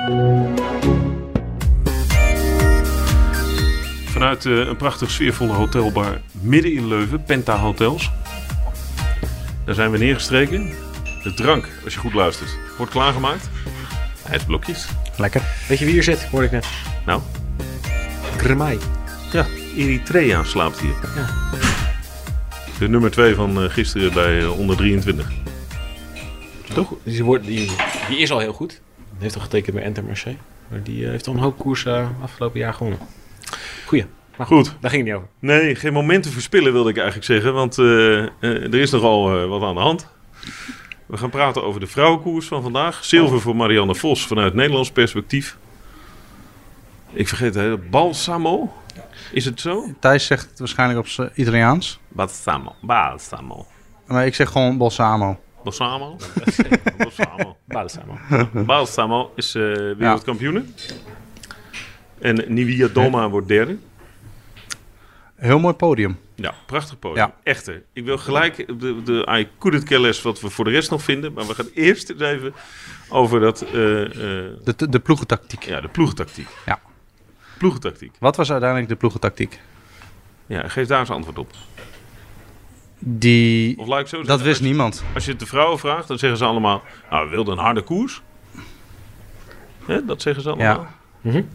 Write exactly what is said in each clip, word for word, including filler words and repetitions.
Vanuit uh, een prachtig sfeervolle hotelbar midden in Leuven, Penta Hotels. Daar zijn we neergestreken. De drank, als je goed luistert, wordt klaargemaakt. IJsblokjes. Lekker. Weet je wie hier zit? Hoorde ik net. Nou? Gremai. Ja, Eritrea slaapt hier. Ja. De nummer twee van uh, gisteren bij uh, onder drieëntwintig. Toch? Die, wordt, die, die is al heel goed. Die heeft al getekend bij Intermarché. Maar die uh, heeft al een hoop koers uh, afgelopen jaar gewonnen. Goeie. Maar goed, goed, daar ging het niet over. Nee, geen momenten verspillen wilde ik eigenlijk zeggen. Want uh, uh, er is nogal uh, wat aan de hand. We gaan praten over de vrouwenkoers van vandaag. Zilver voor Marianne Vos vanuit Nederlands perspectief. Ik vergeet het hele. Balsamo? Is het zo? Thijs zegt het waarschijnlijk op zijn Italiaans. Balsamo. Balsamo. Maar ik zeg gewoon Balsamo. Balsamo? Balsamo. Balsamo. Balsamo is uh, wereldkampioene. En Nivia Doma wordt derde. Heel mooi podium. Ja, prachtig podium. Ja. Echter. Ik wil gelijk de, de I couldn't care less wat we voor de rest nog vinden. Maar we gaan eerst eens even over dat... Uh, uh, De, de, de ploegentactiek. ja, de ploegentactiek. Ja. Ploegentactiek. Wat was uiteindelijk de ploegentactiek? Ja, geef daar eens antwoord op. Die... Of laat ik zo zeggen, Dat wist als je, niemand. Als je het de vrouwen vraagt, dan zeggen ze allemaal... Nou, we wilden een harde koers. Hè, dat zeggen ze allemaal. Ja. Mm-hmm.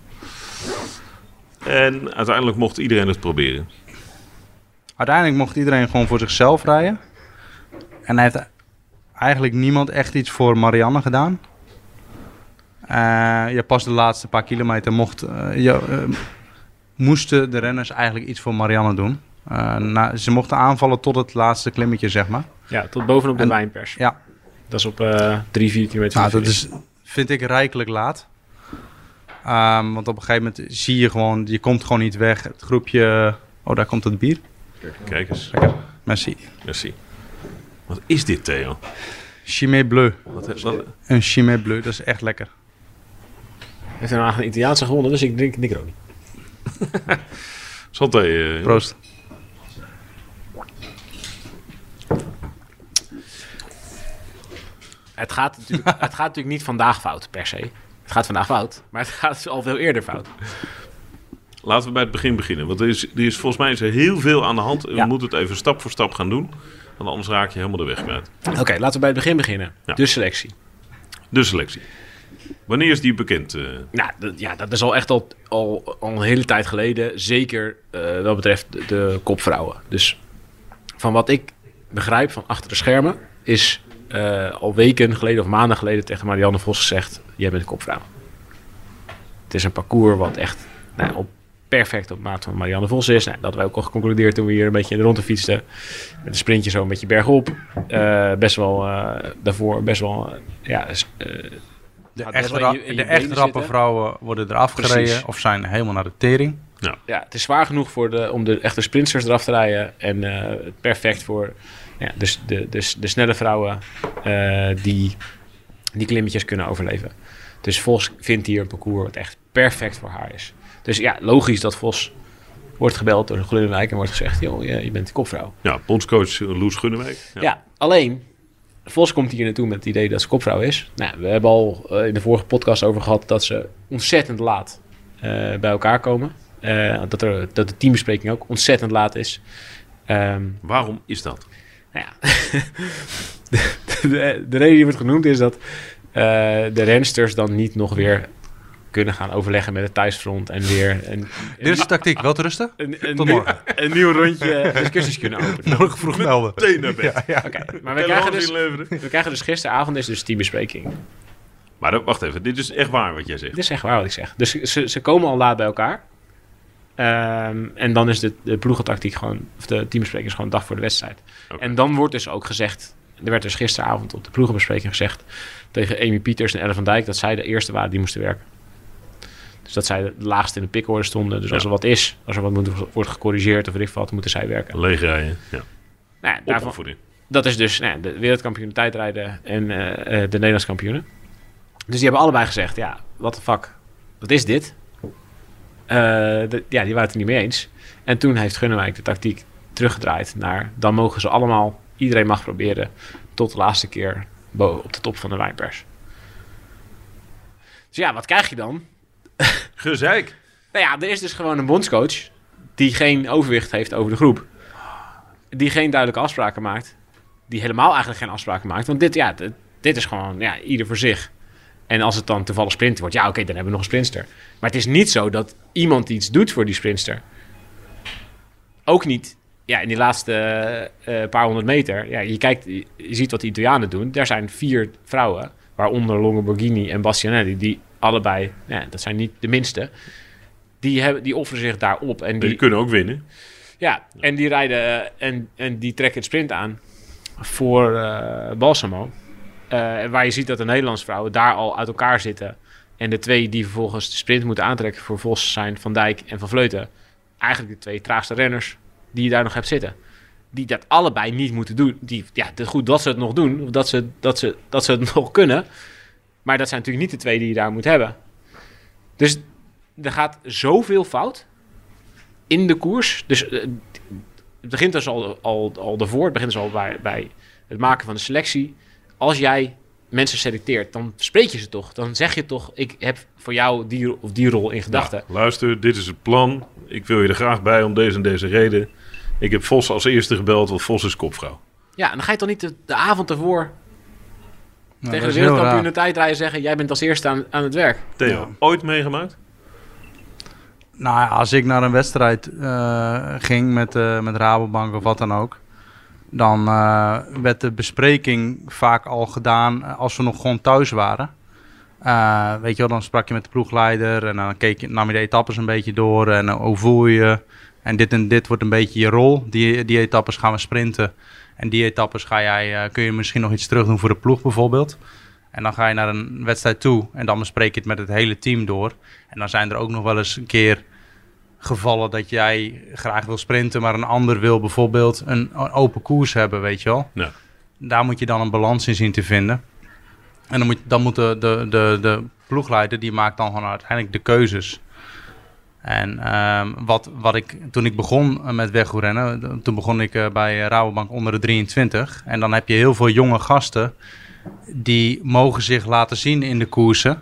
En uiteindelijk mocht iedereen het proberen. Uiteindelijk mocht iedereen gewoon voor zichzelf rijden. En hij heeft eigenlijk niemand echt iets voor Marianne gedaan. Uh, ja, pas de laatste paar kilometer mocht, uh, ja, uh, moesten de renners eigenlijk iets voor Marianne doen. Uh, na, ze mochten aanvallen tot het laatste klimmetje, zeg maar. Ja, tot bovenop de En- wijnpers. Ja, Dat is op uh, drie, vier kilometer. nou, van dat de is, vind ik rijkelijk laat. Um, want op een gegeven moment zie je gewoon, je komt gewoon niet weg. Het groepje, oh daar komt het bier. Kijk eens. Merci. Merci. Wat is dit, Theo? Chimay Bleu. Wat, wat, Een Chimay Bleu, dat is echt lekker. finish. Heeft hij nou eigenlijk een Italiaanse gewonnen, dus ik drink Negroni. Santé. Uh, Proost. Het gaat, natuurlijk, het gaat natuurlijk niet vandaag fout, per se. Het gaat vandaag fout, maar het gaat al veel eerder fout. Laten we bij het begin beginnen. Want er is, er is, volgens mij is er heel veel aan de hand. We Ja. moeten het even stap voor stap gaan doen. Want anders raak je helemaal de weg kwijt. Oké, okay, laten we bij het begin beginnen. Ja. De selectie. De selectie. Wanneer is die bekend? Uh, Nou, dat, ja, dat is al echt al, al, al een hele tijd geleden. Zeker uh, wat betreft de, de kopvrouwen. Dus van wat ik begrijp van achter de schermen... is uh, al weken geleden of maanden geleden tegen Marianne Vos gezegd... jij bent de kopvrouw. Het is een parcours wat echt nou, op, perfect op maat van Marianne Vos is. Nou, dat hebben we ook al geconcludeerd toen we hier een beetje in de ronde fietsten. Met een sprintje zo een beetje bergop. Uh, best wel uh, daarvoor best wel... Uh, ja, uh, De gaat echt, best wel ra- in je- in je de echt benen rappe zitten. vrouwen worden eraf Precies. gereden of zijn helemaal naar de tering. ja. Ja, het is zwaar genoeg voor de, om de echte sprinters eraf te rijden. En uh, perfect voor ja, dus de, de, de snelle vrouwen uh, die die klimmetjes kunnen overleven. Dus Vos vindt hier een parcours wat echt perfect voor haar is. Dus ja, logisch dat Vos wordt gebeld door Groenewijk en wordt gezegd... joh, je, je bent de kopvrouw. ja, bondscoach Loes Gunnewijk. Ja. Ja. alleen... Vos komt hier naartoe met het idee dat ze kopvrouw is. Nou, we hebben al uh, in de vorige podcast over gehad... dat ze ontzettend laat uh, bij elkaar komen. Uh, dat, er, dat de teambespreking ook ontzettend laat is. Um, Waarom is dat? nou ja, de, de, de reden die wordt genoemd is dat uh, de rensters dan niet nog weer kunnen gaan overleggen met het thuisfront en weer een, een, Dit is de tactiek, wel te rusten. een, een, Tot morgen. een nieuw rondje discussies kunnen openen. Morgen vroeg melden. Meteen naar bed. Ja, ja. Okay, maar we krijgen, dus, inleveren. we krijgen dus gisteravond is dus teambespreking. Maar dat, wacht even, dit is echt waar wat jij zegt. Dit is echt waar wat ik zeg. Dus ze, ze komen al laat bij elkaar. Um, en dan is de, de ploegentactiek gewoon, of de teambespreking is gewoon een dag voor de wedstrijd. Okay. En dan wordt dus ook gezegd, er werd dus gisteravond op de ploegenbespreking gezegd tegen Amy Pieters en Elle van Dijk dat zij de eerste waren die moesten werken. Dus dat zij de laagste in de pickorde stonden. Dus als Ja. er wat is, als er wat moet, wordt gecorrigeerd of weet ik wat, moeten zij werken. Leeg rijden, ja. Nou, ja, daarvan, Opvoeding. dat is dus nou, de wereldkampioen tijdrijden en uh, uh, de Nederlands kampioenen. Dus die hebben allebei gezegd, ja, what the fuck, wat is dit? Uh, de, ja, die waren het er niet mee eens. En toen heeft Gunnewijk de tactiek teruggedraaid naar... dan mogen ze allemaal, iedereen mag proberen... tot de laatste keer op de top van de wijnpers. Dus ja, wat krijg je dan? Gezeik. Nou ja, er is dus gewoon een bondscoach die geen overwicht heeft over de groep. Die geen duidelijke afspraken maakt. Die helemaal eigenlijk geen afspraken maakt. Want dit, ja, dit, dit is gewoon ja, ieder voor zich. En als het dan toevallig sprinter wordt, ja oké, okay, dan hebben we nog een sprinter. Maar het is niet zo dat iemand iets doet voor die sprinter. Ook niet ja, in die laatste uh, paar honderd meter. Ja, je kijkt, je ziet wat de Italianen doen. Er zijn vier vrouwen, waaronder Longo Borghini en Bastianelli, die allebei, ja, dat zijn niet de minste, die, hebben, die offeren zich daarop. En die, die kunnen ook winnen. Ja, en die rijden uh, en, en die trekken het sprint aan voor uh, Balsamo. Uh, waar je ziet dat de Nederlandse vrouwen daar al uit elkaar zitten. En de twee die vervolgens de sprint moeten aantrekken voor Vos zijn Van Dijk en Van Vleuten. Eigenlijk de twee traagste renners die je daar nog hebt zitten. Die dat allebei niet moeten doen. Die, ja, goed dat ze het nog doen. Of dat ze, dat, ze, dat ze het nog kunnen. Maar dat zijn natuurlijk niet de twee die je daar moet hebben. Dus er gaat zoveel fout in de koers. Dus uh, het begint dus al, al, al daarvoor. Het begint dus al bij, bij het maken van de selectie. Als jij mensen selecteert, dan spreek je ze toch. Dan zeg je toch, ik heb voor jou die of die rol in gedachten. Ja, luister, dit is het plan. Ik wil je er graag bij om deze en deze reden. Ik heb Vos als eerste gebeld, want Vos is kopvrouw. Ja, en dan ga je toch niet de, de avond ervoor Nou, tegen de wereldkampioen in de tijdrijden zeggen, jij bent als eerste aan, aan het werk. Theo, Ja. ooit meegemaakt? Nou ja, als ik naar een wedstrijd uh, ging met, uh, met Rabobank of wat dan ook, dan uh, werd de bespreking vaak al gedaan als we nog gewoon thuis waren. Uh, weet je wel, dan sprak je met de ploegleider en dan keek je, nam je de etappes een beetje door en uh, hoe voel je je? En dit en dit wordt een beetje je rol. Die, die etappes gaan we sprinten en die etappes ga jij, uh, kun je misschien nog iets terug doen voor de ploeg bijvoorbeeld. En dan ga je naar een wedstrijd toe en dan bespreek je het met het hele team door. En dan zijn er ook nog wel eens een keer gevallen dat jij graag wil sprinten, maar een ander wil bijvoorbeeld een, een open koers hebben, weet je wel. Ja. Daar moet je dan een balans in zien te vinden. En dan moet, dan moet de, de, de, de ploegleider, die maakt dan gewoon uiteindelijk de keuzes. En um, wat, wat ik, toen ik begon met wegrennen, toen begon ik uh, bij Rabobank onder de drieëntwintig. En dan heb je heel veel jonge gasten die mogen zich laten zien in de koersen.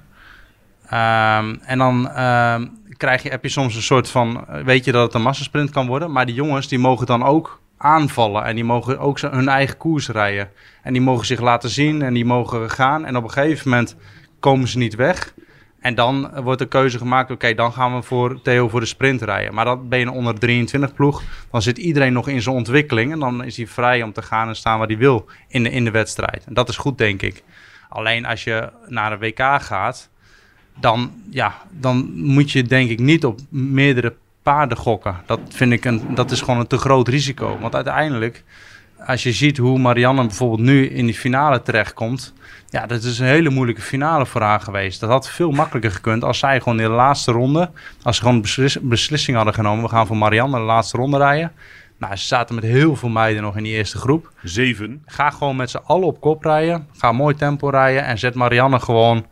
Um, en dan um, krijg je, heb je soms een soort van, weet je dat het een massasprint kan worden, maar die jongens die mogen dan ook aanvallen en die mogen ook hun eigen koers rijden. En die mogen zich laten zien en die mogen gaan en op een gegeven moment komen ze niet weg. En dan wordt de keuze gemaakt, oké, okay, dan gaan we voor Theo voor de sprint rijden. Maar dan ben je een onder drieëntwintig ploeg, dan zit iedereen nog in zijn ontwikkeling en dan is hij vrij om te gaan en staan waar hij wil in de, in de wedstrijd. En dat is goed, denk ik. Alleen als je naar een W K gaat, dan, ja, dan moet je denk ik niet op meerdere paarden gokken. Dat vind ik een, dat is gewoon een te groot risico. Want uiteindelijk, als je ziet hoe Marianne bijvoorbeeld nu in die finale terechtkomt, ja, dat is een hele moeilijke finale voor haar geweest. Dat had veel makkelijker gekund als zij gewoon in de laatste ronde, als ze gewoon beslis, beslissing hadden genomen, we gaan voor Marianne de laatste ronde rijden. Nou, ze zaten met heel veel meiden nog in die eerste groep. Zeven. Ga gewoon met z'n allen op kop rijden. Ga mooi tempo rijden en zet Marianne gewoon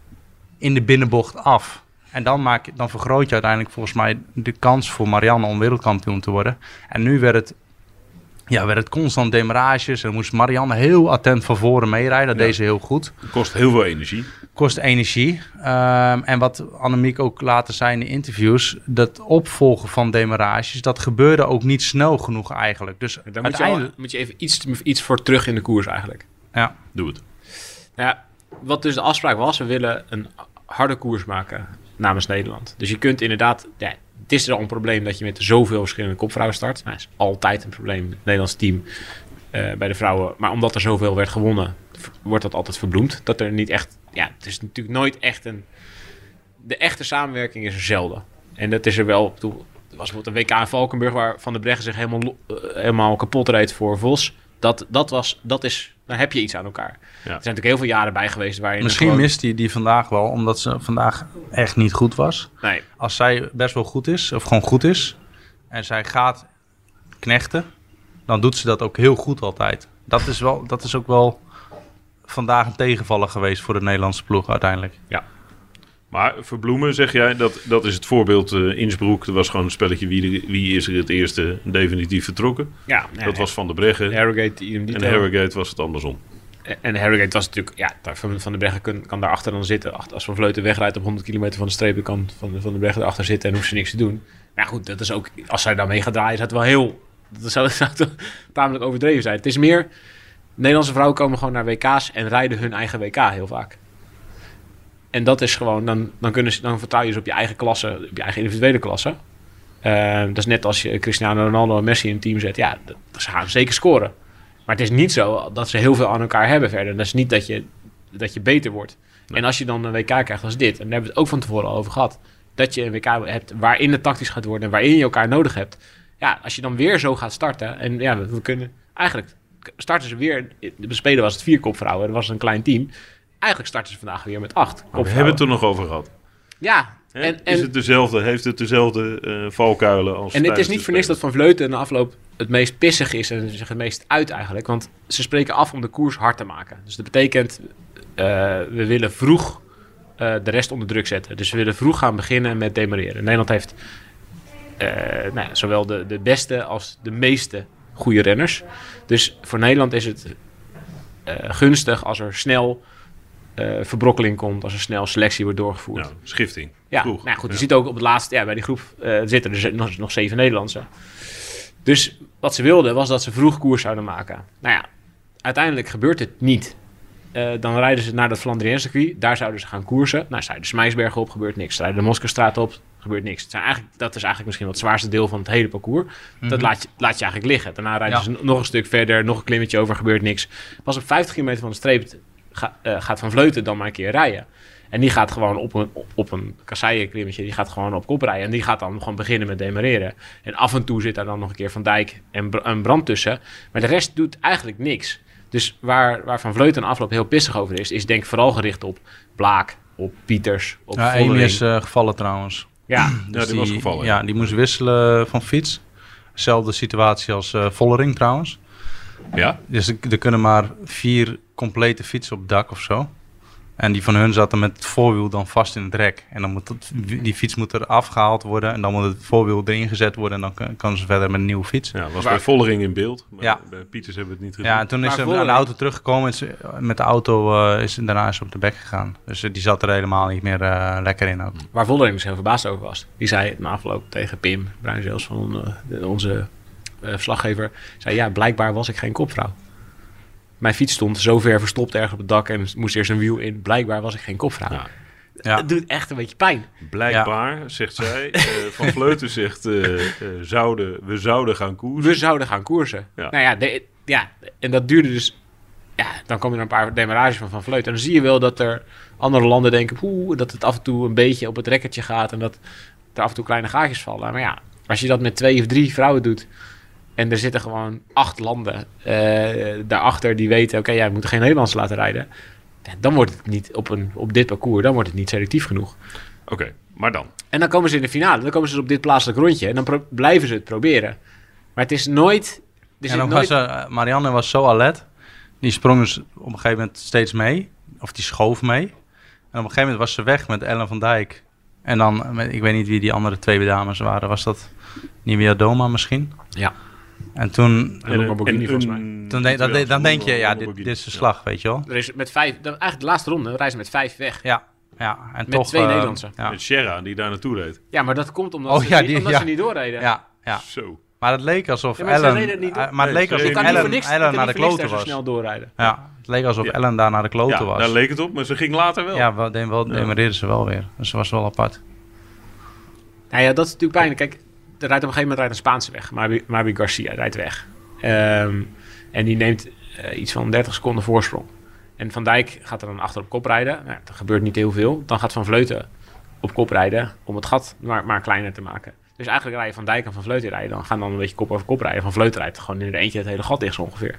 in de binnenbocht af. En dan, maak, dan vergroot je uiteindelijk volgens mij de kans voor Marianne om wereldkampioen te worden. En nu werd het, ja, werd het constant demarages. En dan moest Marianne heel attent van voren meerijden. Dat Ja. deed ze heel goed. Kost heel veel energie. Kost energie. Um, en wat Annemiek ook later zei in de interviews, dat opvolgen van demarages, dat gebeurde ook niet snel genoeg eigenlijk. Dus Dan moet je, uiteindelijk, al, moet je even iets, iets voor terug in de koers eigenlijk. ja, Doe het. Nou ja, wat dus de afspraak was, we willen een harde koers maken namens Nederland. Dus je kunt inderdaad, ja, het is er al een probleem dat je met zoveel verschillende kopvrouwen start. Nou, dat is altijd een probleem met het Nederlands team uh, bij de vrouwen. Maar omdat er zoveel werd gewonnen, wordt dat altijd verbloemd. Dat er niet echt, ja, het is natuurlijk nooit echt een, de echte samenwerking is er zelden. En dat is er wel, toen er was bijvoorbeeld een W K in Valkenburg waar Van der Breggen zich helemaal, uh, helemaal kapot reed voor Vos. Dat, dat was, dat is, dan heb je iets aan elkaar. Ja. Er zijn natuurlijk heel veel jaren bij geweest waarin... misschien gewoon... mist hij die vandaag wel, omdat ze vandaag echt niet goed was. Nee. Als zij best wel goed is, of gewoon goed is, en zij gaat knechten, dan doet ze dat ook heel goed altijd. Dat is, wel, dat is ook wel vandaag een tegenvaller geweest voor de Nederlandse ploeg uiteindelijk. Ja. Maar verbloemen, zeg jij, dat, dat is het voorbeeld uh, Innsbruck. Dat was gewoon een spelletje wie, wie is er het eerste definitief vertrokken. Ja, dat was Van der Breggen. Harrogate, idem En dito. Harrogate was het andersom. En Harrogate was natuurlijk... Ja, daar van, van de Breggen kan, kan daarachter dan zitten. Als Van Vleuten wegrijdt op honderd kilometer van de streep... dan kan Van, van de Breggen erachter zitten en hoeft ze niks te doen. Maar ja, goed, dat is ook... Als zij daarmee gaat draaien, is dat wel heel... Dat zou, dat zou tamelijk overdreven zijn. Het is meer... Nederlandse vrouwen komen gewoon naar W K's... en rijden hun eigen W K heel vaak. En dat is gewoon... Dan, dan, kunnen ze, dan vertrouw je ze op je eigen klasse... op je eigen individuele klasse. Uh, dat is net als je Cristiano Ronaldo en Messi in een team zet. Ja, dat, ze gaan zeker scoren. Maar het is niet zo dat ze heel veel aan elkaar hebben verder. Dat is niet dat je, dat je beter wordt. Nee. En als je dan een W K krijgt als dit... en daar hebben we het ook van tevoren al over gehad... dat je een W K hebt waarin het tactisch gaat worden... en waarin je elkaar nodig hebt. Ja, als je dan weer zo gaat starten... en ja, we, we kunnen... Eigenlijk starten ze weer... De spelen was het vier kopvrouwen. Dat was een klein team. Eigenlijk starten ze vandaag weer met acht kopvrouwen. We hebben het er nog over gehad. Ja... He, en, en, is het dezelfde, heeft het dezelfde uh, valkuilen als... En het is niet voor niks dat Van Vleuten in de afloop het meest pissig is en zich het meest uit eigenlijk. Want ze spreken af om de koers hard te maken. Dus dat betekent, uh, we willen vroeg uh, de rest onder druk zetten. Dus we willen vroeg gaan beginnen met demareren. Nederland heeft uh, nou ja, zowel de, de beste als de meeste goede renners. Dus voor Nederland is het uh, gunstig als er snel... Uh, verbrokkeling komt, als er snel selectie wordt doorgevoerd. Ja, schifting. Ja, nou ja, goed. Je ja. ziet ook op het laatste, ja, bij die groep uh, zitten er nog, nog zeven Nederlandse. Dus wat ze wilden was dat ze vroeg koers zouden maken. Nou ja, uiteindelijk gebeurt het niet. Uh, dan rijden ze naar dat Flandriëns circuit, daar zouden ze gaan koersen. Nou, ze rijden de Smijsbergen op, gebeurt niks. Ze rijden de Moskestraat op, gebeurt niks. Het zijn eigenlijk, dat is eigenlijk misschien wel het zwaarste deel van het hele parcours. Mm-hmm. Dat laat je, laat je eigenlijk liggen. Daarna rijden ja. ze nog een stuk verder, nog een klimmetje over, gebeurt niks. Pas op vijftig kilometer van de streep Ga, uh, gaat Van Vleuten dan maar een keer rijden. En die gaat gewoon op een, op een kasseienklimmetje, die gaat gewoon op kop rijden. En die gaat dan gewoon beginnen met demareren. En af en toe zit daar dan nog een keer Van Dijk en Br- een Brand tussen. Maar de rest doet eigenlijk niks. Dus waar, waar Van Vleuten een afloop heel pissig over is, is denk vooral gericht op Blaak, op Pieters, op ja, Amy is uh, gevallen trouwens. Ja, dus ja die, die was gevallen. Ja, die moest wisselen van fiets. Zelfde situatie als uh, Vollering trouwens. Ja? Dus er, er kunnen maar vier complete fietsen op het dak of zo. En die van hun zat dan met het voorwiel dan vast in het rek. En dan moet het, die fiets moet er afgehaald worden. En dan moet het voorwiel erin gezet worden. En dan kan, kan ze verder met een nieuwe fiets. Ja, was Waar? bij Vollering in beeld. Maar ja. bij Pieters hebben we het niet gezien. Ja, en toen is ze aan de auto teruggekomen. En ze, met de auto uh, is daarna is op de bek gegaan. Dus uh, die zat er helemaal niet meer uh, lekker in ook. Waar Vollering dus heel verbaasd over was. Die zei na afloop tegen Pim Bruinzeels van uh, de, onze uh, verslaggever. Zei ja, blijkbaar was ik geen kopvrouw. Mijn fiets stond zo ver verstopt ergens op het dak en moest eerst een wiel in. Blijkbaar was ik geen kopvrouw. Ja. Ja. Het doet echt een beetje pijn. Blijkbaar, ja. zegt zij. Uh, Van Vleuten zegt, uh, uh, zouden, we zouden gaan koersen. We zouden gaan koersen. Ja. Nou ja, de, ja, en dat duurde dus... Ja, dan komen er een paar demarages van Van Vleuten. En dan zie je wel dat er andere landen denken... Poeh, dat het af en toe een beetje op het rekkertje gaat... en dat er af en toe kleine gaatjes vallen. Maar ja, als je dat met twee of drie vrouwen doet... en er zitten gewoon acht landen uh, daarachter die weten... oké, okay, ja, we moeten geen Nederlanders laten rijden... dan wordt het niet op, een, op dit parcours... dan wordt het niet selectief genoeg. Oké, okay, maar dan? En dan komen ze in de finale. Dan komen ze op dit plaatselijk rondje... en dan pro- blijven ze het proberen. Maar het is nooit... En dan nooit... was uh, Marianne was zo alert... die sprong dus op een gegeven moment steeds mee... of die schoof mee... en op een gegeven moment was ze weg met Ellen van Dijk... en dan, met, ik weet niet wie die andere twee dames waren... was dat Nivea Doma misschien? Ja. En toen... En, en, en, volgens mij. Toen de, dat, dan denk je, ja, dit, dit is de slag, ja. weet je wel. Er is met vijf, eigenlijk de laatste ronde reizen met vijf weg. Ja, ja. En met toch, twee uh, Nederlandse. Ja. Met Sierra, die daar naartoe reed. Ja, maar dat komt omdat, oh, ze, ja, niet, die, omdat ja. ze niet doorreden. Ja, ja. Zo. Maar het leek alsof ja, Ellen... Het uh, maar het leek nee, alsof kan Ellen, niks, Ellen naar de kloten was. Zo snel doorrijden. Ja, het leek alsof ja. Ellen daar naar de kloten ja, was. daar leek het op, maar ze ging later wel. Ja, wel, wel ja. demareerde ze wel weer. Dus ze was wel apart. Nou ja, dat is natuurlijk pijnlijk. Kijk, er rijdt op een gegeven moment rijdt een Spaanse weg. Mabi, Mabi Garcia rijdt weg. Um, en die neemt uh, iets van dertig seconden voorsprong. En Van Dijk gaat er dan achter op kop rijden. Nou, er gebeurt niet heel veel. Dan gaat Van Vleuten op kop rijden om het gat maar, maar kleiner te maken. Dus eigenlijk rijden Van Dijk en Van Vleuten rijden. Dan gaan dan een beetje kop over kop rijden. Van Vleuten rijdt gewoon in er eentje het hele gat dicht zo ongeveer.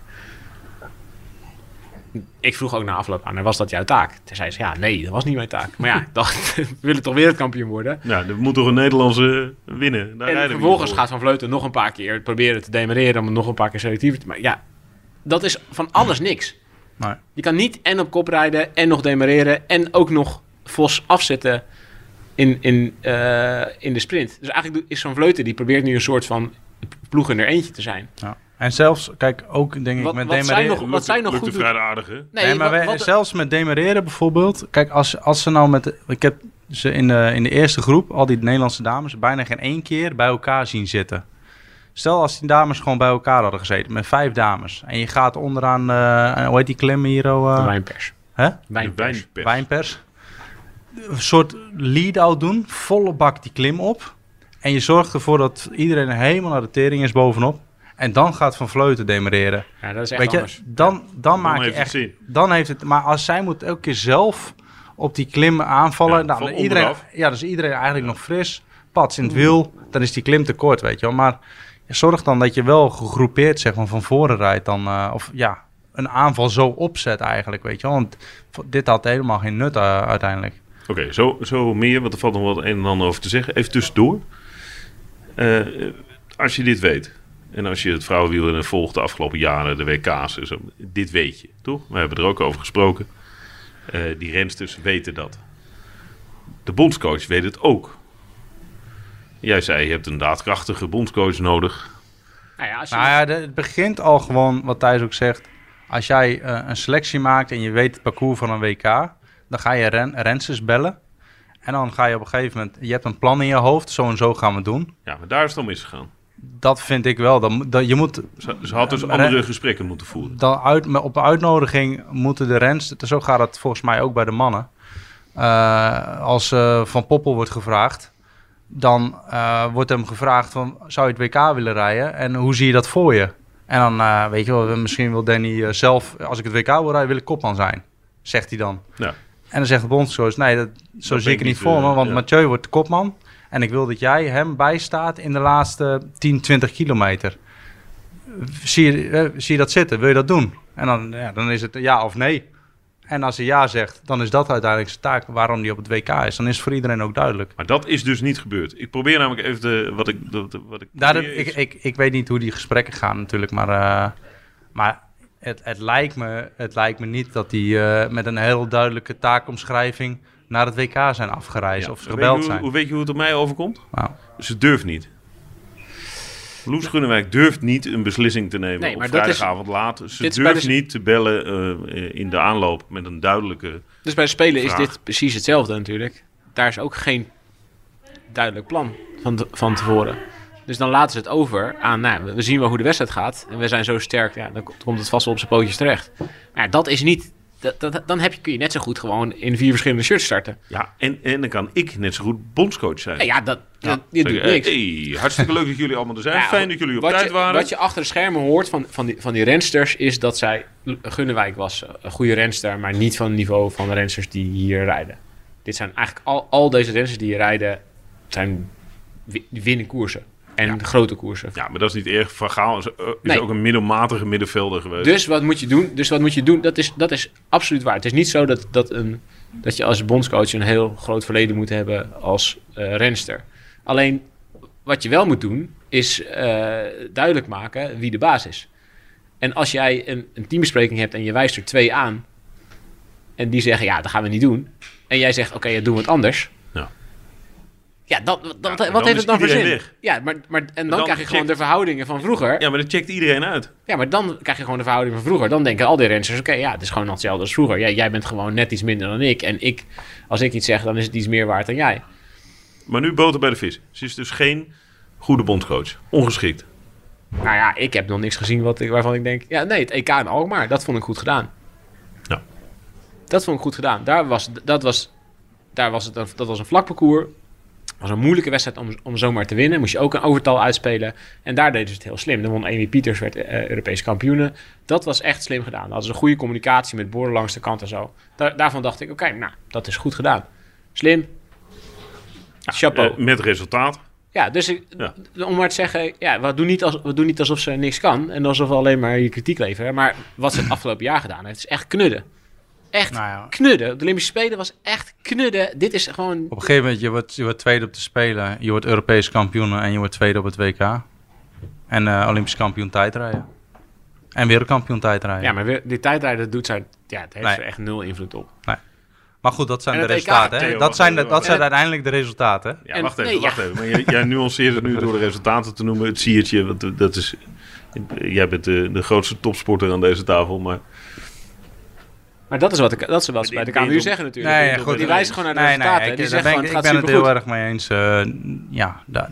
Ik vroeg ook na afloop aan, was dat jouw taak? Toen zei ze, ja, nee, dat was niet mijn taak. Maar ja, ik dacht, we willen toch wereldkampioen worden? Ja, er moet toch een Nederlandse winnen. Daar en vervolgens gaat Van Vleuten nog een paar keer proberen te demareren... om nog een paar keer selectief te maken. Ja, dat is van alles niks. Nee. Je kan niet en op kop rijden en nog demareren... en ook nog Vos afzetten in, in, uh, in de sprint. Dus eigenlijk is Van Vleuten, die probeert nu een soort van ploeg in er eentje te zijn. Ja. En zelfs, kijk, ook denk ik Wat- met wat zij demereren... nog- wat zij nog Lukte goed doen. vrij aardig, hè? Nee, Nee, maar wat- wij- wat- zelfs met demereren bijvoorbeeld. Kijk, als, als ze nou met... de- ik heb ze in de, in de eerste groep, al die Nederlandse dames, bijna geen één keer bij elkaar zien zitten. Stel als die dames gewoon bij elkaar hadden gezeten, met vijf dames. En je gaat onderaan, eh, hoe heet die klim hier? Oh, De uh, wijnpers. hè? De Wijnpers. wijnpers. Wijnpers. Een soort lead-out doen, volle bak die klim op. En je zorgt ervoor dat iedereen helemaal naar de tering is bovenop. En dan gaat Van Vleuten demereren. Ja, dat is echt Weet je, anders. dan, dan maak je heeft het echt... zin. Dan heeft het... Maar als zij moet elke keer zelf op die klim aanvallen... Ja, nou, van dan iedereen, onderaf. ja, dan is iedereen eigenlijk nog fris. Pats in het wiel. Dan is die klim te kort, weet je wel. Maar zorg dan dat je wel gegroepeerd zeg maar, van voren rijdt. Dan, uh, of ja, een aanval zo opzet eigenlijk, weet je wel. Want dit had helemaal geen nut uh, uiteindelijk. Oké, okay, zo, zo meer, want er valt nog wel het een en ander over te zeggen. Even tussendoor. Uh, als je dit weet, en als je het vrouwenwielrennen volgt de afgelopen jaren, de W K's, en zo, dit weet je, toch? We hebben er ook over gesproken. Uh, die rensters weten dat. De bondscoach weet het ook. Jij zei, je hebt een daadkrachtige bondscoach nodig. Nou ja, als je Nou ja, de- het begint al gewoon, wat Thijs ook zegt. Als jij uh, een selectie maakt en je weet het parcours van een W K... dan ga je ren, rensters bellen. En dan ga je op een gegeven moment... je hebt een plan in je hoofd, zo en zo gaan we doen. Ja, maar daar is het al misgegaan. Dat vind ik wel. Dan, dat, je moet, Ze, ze had dus Uh, andere ren- gesprekken moeten voeren. dan uit, met- op uitnodiging moeten de rensters... zo gaat het volgens mij ook bij de mannen. Uh, als uh, Van Poppel wordt gevraagd... dan uh, wordt hem gevraagd van... zou je het W K willen rijden? En hoe zie je dat voor je? En dan, uh, weet je wel, misschien wil Danny uh, zelf... als ik het W K wil rijden, wil ik kopman zijn. Zegt hij dan. Ja. En dan zegt de bondscoach... nee, dat, zo Dat zie ik ben het ik niet voor niet, me... uh, want ja. Mathieu wordt de kopman... en ik wil dat jij hem bijstaat in de laatste tien, twintig kilometer. Zie je, eh, zie je dat zitten? Wil je dat doen? En dan, ja, dan is het ja of nee. En als hij ja zegt, dan is dat uiteindelijk zijn taak waarom hij op het W K is. Dan is het voor iedereen ook duidelijk. Maar dat is dus niet gebeurd. Ik probeer namelijk even de, wat ik... Wat, wat ik, Daar, probeer ik, is- ik, ik weet niet hoe die gesprekken gaan natuurlijk, maar, uh, maar het, het, lijkt me, het lijkt me niet dat die uh, met een heel duidelijke taakomschrijving naar het W K zijn afgereisd Ja. of ze Weet gebeld je hoe, zijn. hoe weet je hoe het op mij overkomt? Nou, Ze durft niet. Loes Gunnewijk durft niet een beslissing te nemen Nee, op maar dat is- vrijdagavond laat. Ze dit is bij durft de- niet te bellen uh, in de aanloop met een duidelijke... Dus bij de Spelen is Vraag. dit precies hetzelfde natuurlijk. Daar is ook geen duidelijk plan van, te- van tevoren. Dus dan laten ze het over aan, nou, we- we zien wel hoe de wedstrijd gaat. En we zijn zo sterk, ja, dan komt het vast wel op zijn pootjes terecht. Maar ja, dat is niet... Dat, dat, dan heb je, kun je net zo goed gewoon in vier verschillende shirts starten. Ja, en, en dan kan ik net zo goed bondscoach zijn. Ja, ja dat, Ja, dat, je doet zeggen, niks. Hey, hartstikke leuk dat jullie allemaal er zijn. Ja, Fijn dat jullie op wat tijd je, waren. Wat je achter de schermen hoort van, van, die, van die rensters is dat zij... Gunnewijk was een goede renster, maar niet van het niveau van de rensters die hier rijden. Dit zijn eigenlijk al, al deze rensters die hier rijden, zijn wi- die winnen koersen. En grote koersen. Ja, maar dat is niet erg. Van Gaal is, uh, is Nee. ook een middelmatige middenvelder geweest. Dus wat moet je doen? Dus wat moet je doen? Dat is, dat is absoluut waar. Het is niet zo dat, dat, een, dat je als bondscoach een heel groot verleden moet hebben als uh, renster. Alleen wat je wel moet doen, is uh, duidelijk maken wie de baas is. En als jij een, een teambespreking hebt en je wijst er twee aan, en die zeggen, ja, dat gaan we niet doen. En jij zegt, oké, okay, ja, doen we het anders. Ja. Ja, dat, dat, Ja, wat dan heeft is het dan voor iedereen zin? weg. Ja, maar, maar, en dan, dan krijg je gewoon checkt- de verhoudingen van vroeger. Ja, maar dat checkt iedereen uit. Ja, maar dan krijg je gewoon de verhouding van vroeger. Dan denken al die rensters, oké, ja, het is gewoon hetzelfde als vroeger. Ja, jij bent gewoon net iets minder dan ik. En ik, als ik iets zeg, dan is het iets meer waard dan jij. Maar nu boter bij de vis. Ze is dus geen goede bondscoach. Ongeschikt. Nou ja, ik heb nog niks gezien wat ik, waarvan ik denk... Ja, nee, het E K in Alkmaar, dat vond ik goed gedaan. Ja. Dat vond ik goed gedaan. Daar was, dat was, daar was het een, dat was een vlak parcours. Het was een moeilijke wedstrijd om, om zomaar te winnen. Moest je ook een overtal uitspelen. En daar deden ze het heel slim. Dan won Amy Pieters, werd uh, Europees kampioene. Dat was echt slim gedaan. Dat hadden ze een goede communicatie met borden langs de kant en zo. Daar, daarvan dacht ik, oké, okay, nou, dat is goed gedaan. Slim. Chapeau. Uh, met resultaat. Ja, dus ik, Ja. om maar te zeggen, ja, we, doen niet als, we doen niet alsof ze niks kan. En alsof we alleen maar je kritiek leveren. Maar wat ze het afgelopen jaar gedaan heeft, is echt knudden. Echt nou ja, knudden. De Olympische Spelen was echt knudden. Dit is gewoon... op een gegeven moment, je wordt, je wordt tweede op de Spelen. Je wordt Europees kampioen en je wordt tweede op het W K. En uh, Olympisch kampioen tijdrijden. En wereldkampioen tijdrijden. Ja, maar weer, die tijdrijden doet zij, ja, het heeft Nee. er echt nul invloed op. Maar goed, dat zijn En de het E K, resultaten. hè? Theo, Dat zijn, de, wacht dat even. zijn uiteindelijk de resultaten. hè? Ja, En- wacht even, nee, wacht ja. even. Maar jij, jij nuanceert het nu door de resultaten te noemen. Het siertje, want dat is... Jij bent de, de grootste topsporter aan deze tafel, maar... Maar dat is wat, ik, dat is wat ze bij de K M U zeggen natuurlijk. Nee, goed, die wijzen gewoon naar de nee, nee, resultaten. ik, die daar zeggen ben, gewoon, ik, het ik gaat ben het supergoed. heel erg mee eens. Uh, ja, da,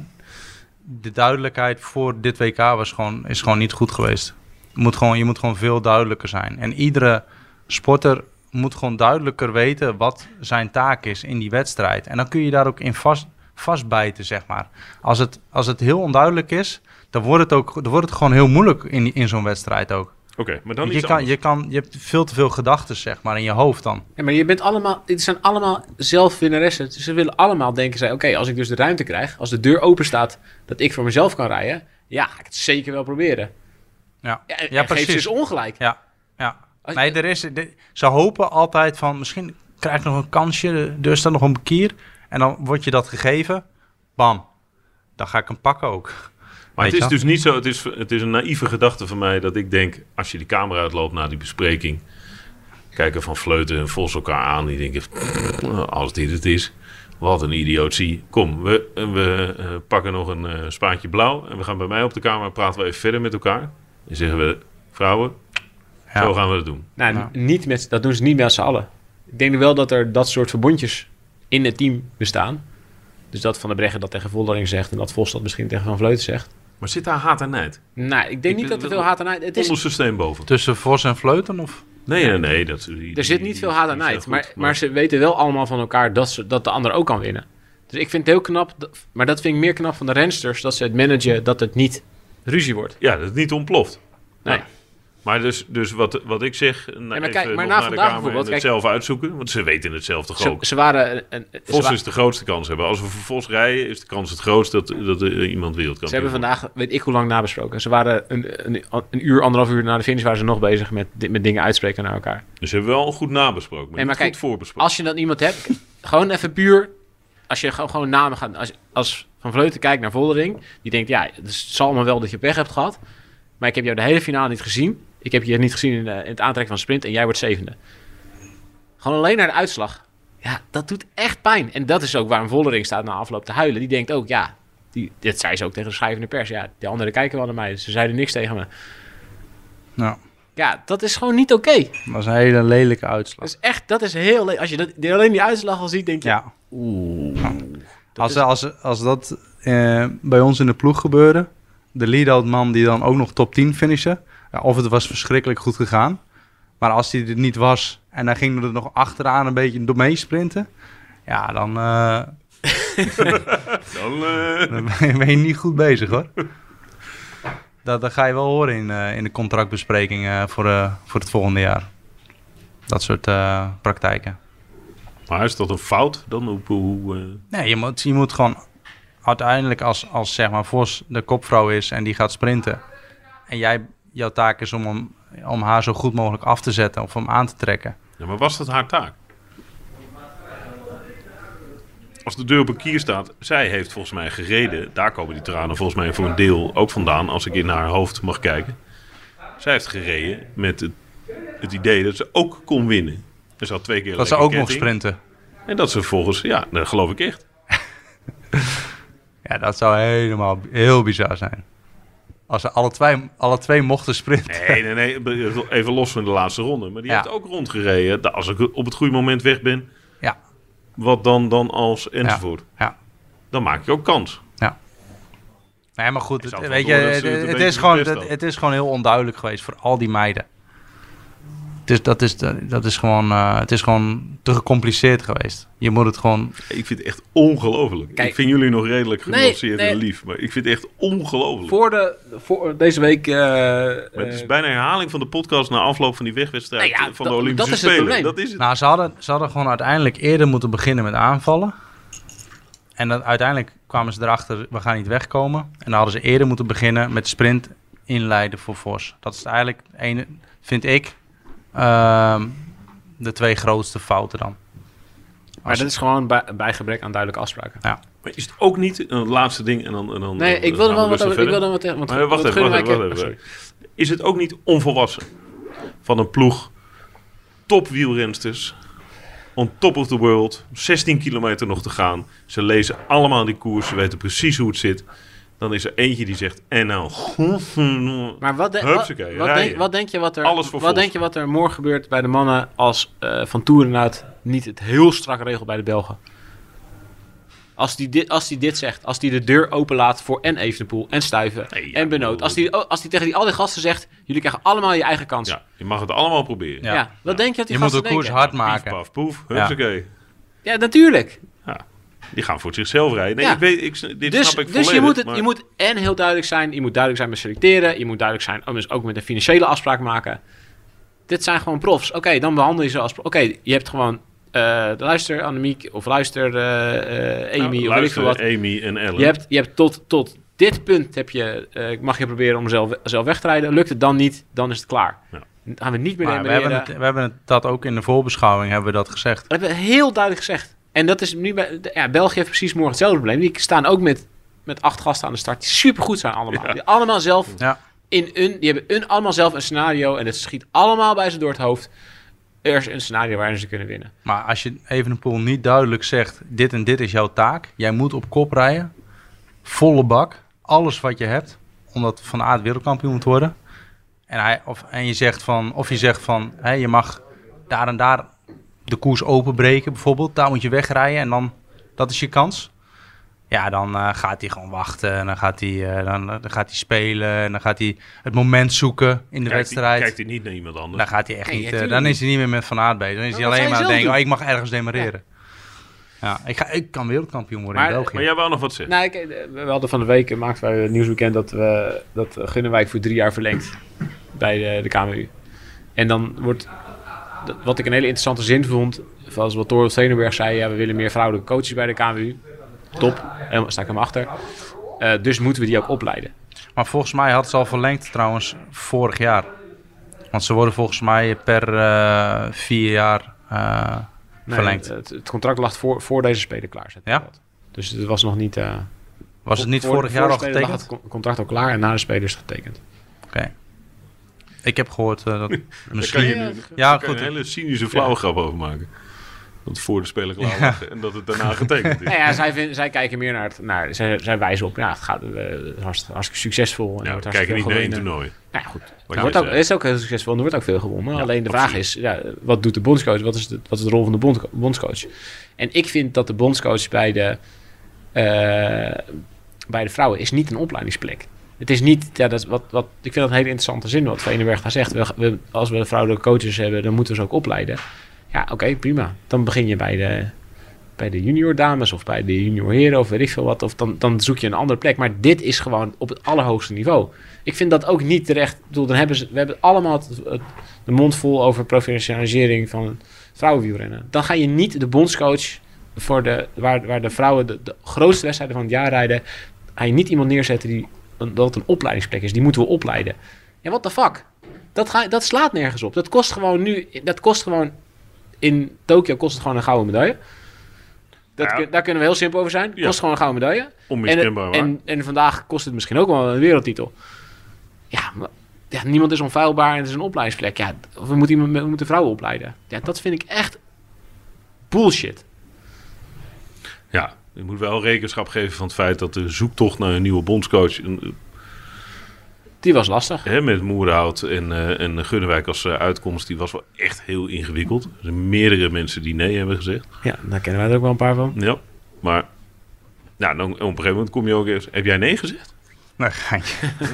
de duidelijkheid voor dit W K was gewoon, is gewoon niet goed geweest. Je moet, gewoon, je moet gewoon veel duidelijker zijn. En iedere sporter moet gewoon duidelijker weten wat zijn taak is in die wedstrijd. En dan kun je daar ook in vast, vastbijten, zeg maar. Als het, als het heel onduidelijk is, dan wordt het, ook, dan wordt het gewoon heel moeilijk in, in zo'n wedstrijd ook. Oké, okay, maar dan je iets kan, je, kan, je hebt veel te veel gedachten, zeg maar, in je hoofd dan. Ja, maar je bent allemaal, het zijn allemaal zelfwinnaressen. Ze willen allemaal denken, zij, oké, okay, als ik dus de ruimte krijg, als de deur open staat, dat ik voor mezelf kan rijden, ja, ga ik het zeker wel proberen. Ja, ja, en, ja en precies. Geef ze dus ongelijk. Ja, ja. Als, nee, er is, de, ze hopen altijd van, misschien krijg ik nog een kansje, de deur staat nog een kier, en dan wordt je dat gegeven, bam, dan ga ik hem pakken ook. Maar het is dus niet zo, het is, het is een naïeve gedachte van mij dat ik denk, als je die camera uitloopt na die bespreking, kijken Van Vleuten en Vos elkaar aan, die denken, als dit het is, wat een idiotie. Kom, we, we uh, pakken nog een uh, spaatje blauw en we gaan bij mij op de camera, praten we even verder met elkaar. En zeggen we, vrouwen, ja. Zo gaan we het doen. Nou, ja. niet met, dat doen ze niet met z'n allen. Ik denk wel dat er dat soort verbondjes in het team bestaan. Dus dat Van der Breggen dat tegen Voldering zegt en dat Vos dat misschien tegen Van Vleuten zegt. Maar zit daar haat en nijd? Nou, ik denk ik niet dat er veel haat en nijd... Het is onderste steen boven. Tussen Vos en Vleuten? Of? Nee, nee, nee. Dat, die, er zit niet veel haat en nijd. Goed, maar, maar... maar ze weten wel allemaal van elkaar dat, ze, dat de ander ook kan winnen. Dus ik vind het heel knap... Dat, maar dat vind ik meer knap van de rensters. Dat ze het managen dat het niet ruzie wordt. Ja, dat het niet ontploft. Nee. Ja. Maar dus, dus wat, wat ik zeg, nee, maar kijk, even maar nog na naar de vandaag Kamer en het kijk, zelf uitzoeken. Want ze weten het zelf toch ze, ook. Ze waren... Een, een, Vos ze is de grootste kans hebben. Als we voor Vos rijden, is de kans het grootst dat, dat er iemand wereldkampioen Ze hebben vandaag, weet ik hoe lang, nabesproken. Ze waren een, een, een uur, anderhalf uur na de finish waren ze nog bezig met, met dingen uitspreken naar elkaar. Dus ze hebben wel goed nabesproken, maar, nee, maar niet kijk, goed voorbesproken. Als je dan iemand hebt, gewoon even puur... Als je gewoon, gewoon namen gaat... Als, als Van Vleuten kijkt naar Voldering, die denkt, ja, het zal me wel dat je pech hebt gehad. Maar ik heb jou de hele finale niet gezien. Ik heb je niet gezien in, de, in het aantrekken van de sprint en jij wordt zevende. Gewoon alleen naar de uitslag. Ja, dat doet echt pijn. En dat is ook waarom Voldering staat na afloop te huilen. Die denkt ook, ja, die, dit zei ze ook tegen de schrijvende pers. Ja, de anderen kijken wel naar mij. Ze zeiden niks tegen me. Nou. Ja, dat is gewoon niet oké. Okay. Dat is een hele lelijke uitslag. Dat is echt, dat is heel lelijk. Als je dat, alleen die uitslag al ziet, denk je... Ja. Oeh. Nou. Als, is... als, als dat uh, bij ons in de ploeg gebeurde, de lead-out man die dan ook nog top tien finishen, ja, of het was verschrikkelijk goed gegaan. Maar als hij er niet was en dan ging er nog achteraan een beetje door meesprinten, ja, dan, uh, dan, uh... dan ben je niet goed bezig, hoor. Dat, dat ga je wel horen in, uh, in de contractbesprekingen voor, uh, voor het volgende jaar. Dat soort uh, praktijken. Maar is dat een fout dan? Hoe, hoe, uh... Nee, je moet, je moet gewoon uiteindelijk als, als zeg maar Vos de kopvrouw is en die gaat sprinten en jij, jouw taak is om, om, om haar zo goed mogelijk af te zetten of om aan te trekken. Ja, maar was dat haar taak? Als de deur op een kier staat, zij heeft volgens mij gereden. Daar komen die tranen volgens mij voor een deel ook vandaan, als ik in haar hoofd mag kijken. Zij heeft gereden met het, het idee dat ze ook kon winnen. En ze had twee keer dat ze ook ketting. Nog sprinten. En dat ze vervolgens, ja, dat geloof ik echt. Ja, dat zou helemaal heel bizar zijn. Als ze alle twee, alle twee mochten sprinten. Nee, nee, nee. Even los van de laatste ronde. Maar die ja. heeft ook rondgereden. Als ik op het goede moment weg ben. Ja. Wat dan, dan als enzovoort. Ja. Ja. Dan maak je ook kans. Ja. Nee, maar goed. Het, weet je, het, het, het, is gewoon, het, het is gewoon heel onduidelijk geweest voor al die meiden. Dus dat is, dat is gewoon, uh, het is gewoon te gecompliceerd geweest. Je moet het gewoon... Ik vind het echt ongelooflijk. Kijk, ik vind jullie nog redelijk genuanceerd nee, nee. en lief. Maar ik vind het echt ongelooflijk. Voor, de, voor deze week... Uh, maar het is bijna een herhaling van de podcast na afloop van die wegwedstrijd nou ja, van de dat, Olympische dat Spelen. Is dat is het. Nou, ze hadden, ze hadden gewoon uiteindelijk eerder moeten beginnen met aanvallen. En dan uiteindelijk kwamen ze erachter, we gaan niet wegkomen. En dan hadden ze eerder moeten beginnen met sprint inleiden voor Vos. Dat is eigenlijk, ene, vind ik... Uh, de twee grootste fouten dan. Maar dat is gewoon bij, bij gebrek aan duidelijke afspraken. Ja. Maar is het ook niet een laatste ding en dan... En dan nee, ik wilde wel wat over... Ik wilde wat tegen... Maar wacht even, wacht even. Wacht even. Is het ook niet onvolwassen van een ploeg topwielrensters on top of the world, zestien kilometer nog te gaan. Ze lezen allemaal die koers, ze weten precies hoe het zit. Dan is er eentje die zegt, en nou... Maar wat, de, wat, Hupsakee, wat, denk, wat, denk je wat, er, Alles voor wat denk je wat er morgen gebeurt bij de mannen als uh, Van Toerenhout niet het heel strak regelt bij de Belgen? Als die, dit, als die dit zegt, als die de deur openlaat voor en Evenepoel en Stuyven Nee, ja, en Benoot. Als die, als die tegen die, al die gasten zegt, jullie krijgen allemaal je eigen kans. Ja, je mag het allemaal proberen. Ja. Ja. Ja, wat denk je dat die Je moet gasten de koers denken? hard Pief, maken. paf, poef, Ja. hupsakee. Ja, natuurlijk. Ja. Die gaan voor zichzelf rijden. Nee, Ja. ik weet, ik, dit Dus, snap ik dus volledig. je, moet het, maar- je moet en heel duidelijk zijn, je moet duidelijk zijn met selecteren, je moet duidelijk zijn oh, dus ook met een financiële afspraak maken. Dit zijn gewoon profs. Oké, okay, dan behandel je ze als... Oké, okay, je hebt gewoon... Uh, luister Annemiek of luister uh, uh, Amy nou, of weet ik veel wat. Amy en Ellen. Je hebt, je hebt tot, tot dit punt heb je, uh, mag je proberen om zelf, zelf weg te rijden. Lukt het dan niet, dan is het klaar. Ja. Dan gaan we niet meer Maar we hebben, het, we hebben het, dat ook in de voorbeschouwing hebben we dat gezegd. Dat hebben we heel duidelijk gezegd. En dat is nu bij... Ja, België heeft precies morgen hetzelfde probleem. Die staan ook met, met acht gasten aan de start. Die supergoed zijn allemaal. Ja. Die allemaal zelf... Ja. In een, die hebben een, allemaal zelf een scenario. En het schiet allemaal bij ze door het hoofd. Er is een scenario waarin ze kunnen winnen. Maar als je Evenepoel niet duidelijk zegt, dit en dit is jouw taak. Jij moet op kop rijden. Volle bak. Alles wat je hebt. Omdat Van Aert wereldkampioen moet worden. En, hij, of, en je zegt van, of je zegt van, hé, je mag daar en daar de koers openbreken bijvoorbeeld. Daar moet je wegrijden en dan, dat is je kans. Ja, dan uh, gaat hij gewoon wachten. En dan gaat hij, uh, dan, dan gaat hij spelen. En dan gaat hij het moment zoeken in de Kijkt wedstrijd. hij, kijkt hij niet naar iemand anders. Dan gaat hij echt Nee, niet. Uh, natuurlijk dan is hij niet meer met Van Aert bezig. Dan is Maar hij wat alleen zou maar je aan het zelf denken: doen? oh, ik mag ergens demareren. Ja, ik, ga, ik kan wereldkampioen worden Maar- in België. Maar jij wou nog wat zeggen. Nou, ik, we hadden van de week, maakten wij het nieuwsweekend dat we dat Gunnewijk voor drie jaar verlengt bij de, de K M U. En dan wordt, dat- wat ik een hele interessante zin vond, zoals wat Thor Stenenberg zei, ja, we willen meer vrouwelijke coaches bij de K M U. Top, helemaal, sta ik hem achter. Uh, dus moeten we die ook opleiden. Maar volgens mij had ze al verlengd trouwens vorig jaar. Want ze worden volgens mij per uh, vier jaar uh, Nee, verlengd. Het, het contract lag voor, voor deze speler klaar. Ja? Dus het was nog niet... Uh, Was het niet voor- vorig voor jaar de al speler lag getekend? het con- contract al klaar en na de speler is het getekend. Oké. Ik heb gehoord uh, dat Daar kan misschien... je, nu, Ja, daar kan je goed. een hele cynische flauwe grap over maken. Dat het voor de speler klaar Ja. lag en dat het daarna getekend is. Nou ja, zij, vind, zij kijken meer naar het... Naar, zij, zij wijzen op, ja, het gaat uh, hartstikke, hartstikke succesvol. En er Ja, wordt we kijken niet hartstikke naar veel één gewonnen. toernooi. Nou ja, goed. Wat Er wordt jij ook, zei. is ook heel succesvol en er wordt ook veel gewonnen. Ja, Alleen de vraag absoluut. is, ja, wat doet de bondscoach? Wat is de, wat is de rol van de bond, bondscoach? En ik vind dat de bondscoach bij de, uh, bij de vrouwen is niet een opleidingsplek. Het is niet, ja, dat is wat, wat, ik vind dat een hele interessante zin wat Veenenberg daar zegt. We, we, als we vrouwelijke coaches hebben, dan moeten we ze ook opleiden. Ja, oké, okay, prima. Dan begin je bij de, bij de junior dames of bij de junior heren of weet ik veel wat. Of dan, dan zoek je een andere plek. Maar dit is gewoon op het allerhoogste niveau. Ik vind dat ook niet terecht. Ik bedoel, dan hebben ze, we hebben allemaal het, het, de mond vol over professionalisering van vrouwenwielrennen. Dan ga je niet de bondscoach voor de, waar, waar de vrouwen de, de grootste wedstrijden van het jaar rijden. Ga je niet iemand neerzetten die dat het een opleidingsplek is. Die moeten we opleiden. Ja, what the fuck? Dat, ga, dat slaat nergens op. Dat kost gewoon nu... Dat kost gewoon... In Tokio kost het gewoon een gouden medaille. Dat, Ja. kun- daar kunnen we heel simpel over zijn. Ja. Kost gewoon een gouden medaille. En, Onmiskenbaar waar. en, en vandaag kost het misschien ook wel een wereldtitel. Ja, maar, ja, niemand is onfeilbaar en het is een opleidingsplek. Ja, we moeten, iemand, we moeten vrouwen opleiden. Ja, dat vind ik echt bullshit. Ja, je moet wel rekenschap geven van het feit dat de zoektocht naar een nieuwe bondscoach... een- Die was lastig. Hè, met Moerhout en, uh, en Gunnewijk als uh, uitkomst, die was wel echt heel ingewikkeld. Er zijn meerdere mensen die nee hebben gezegd. Ja, daar kennen wij er ook wel een paar van. Ja, maar nou, dan, op een gegeven moment kom je ook eens... Heb jij nee gezegd? Nou, geintje.